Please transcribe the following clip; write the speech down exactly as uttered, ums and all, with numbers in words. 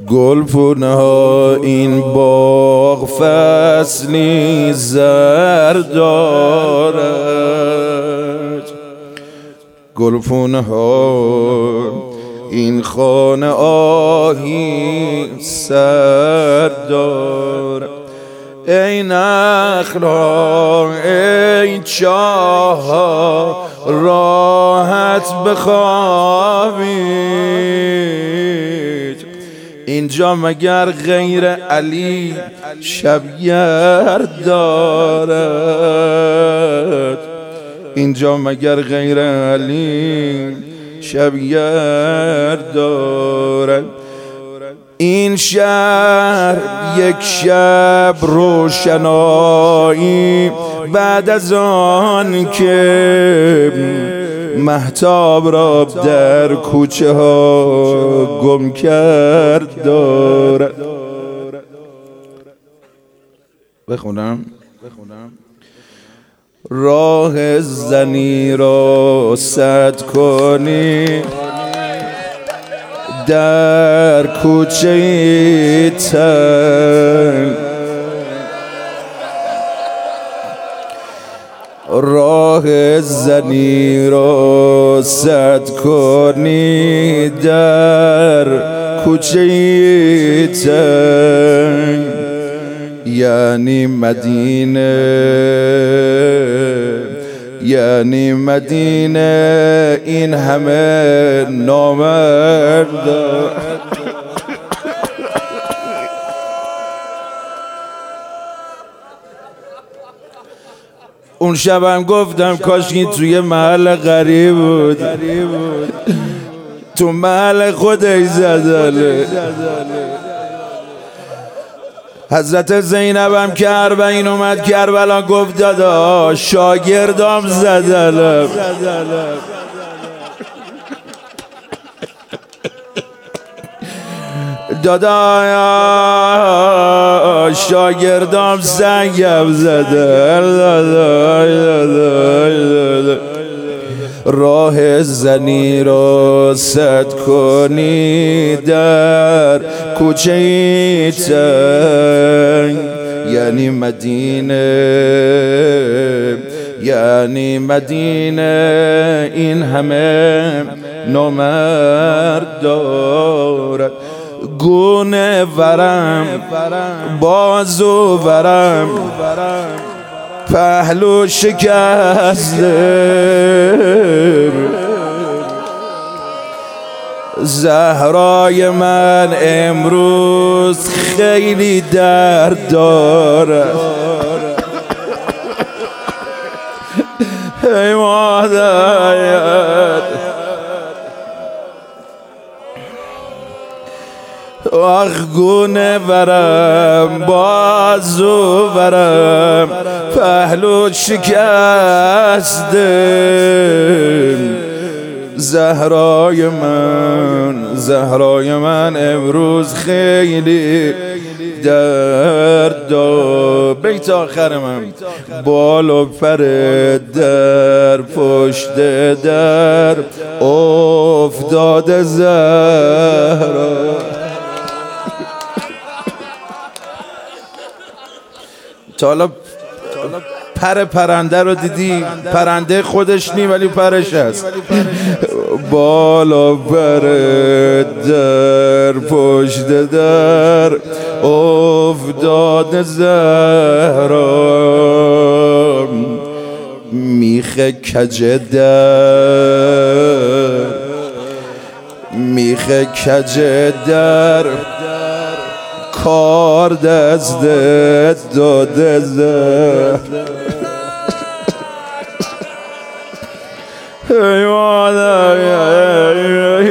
گلپونه ها این باغ فصلی زر دارد، گلپونه ها این خانه آهی سر دارد. ای نخلا ای چاه راحت بخوابید، اینجا مگر غیر علی شبگر دارد، اینجا مگر غیر علی شبگر دارد. این شهر یک شب روشنایی بعد از آن که مهتاب را در کوچه ها گم کرد دارد. بخونم راه زنی را سد کنی در کوچه تنگ، راه زنی را سد کنی در کوچه تنگ، یعنی مدینه یعنی مدینه این همه نامرد. اون شبم گفتم کاشکی توی محل غریب بود، تو محل خودش زداله. حضرت زینبم که اربعین اومد کربلا گفت دادا شاگردام زدلم، دادا شاگردام سنگم زدل. راه زنی را سد کنی در کوچه تنگ، یعنی مدینه یعنی مدینه این همه نامرد دارد. گونه ورم بازو ورم پهلو شکسته، زهرای من امروز خیلی درد دارد. ای مادر آخ گونه ورم بازو ورم پهلو شکسته، زهرای من زهرای من امروز خیلی درد دارد. بیت آخر من بال و پر در پشت در افتاده زهرا. تا حالا پر پرنده رو دیدی؟ پرنده خودش نی ولی پرش هست. بالا پر در پشت در افتاده زهرا، میخ کج در میخ کج در کار دست داده زهر. ای مادر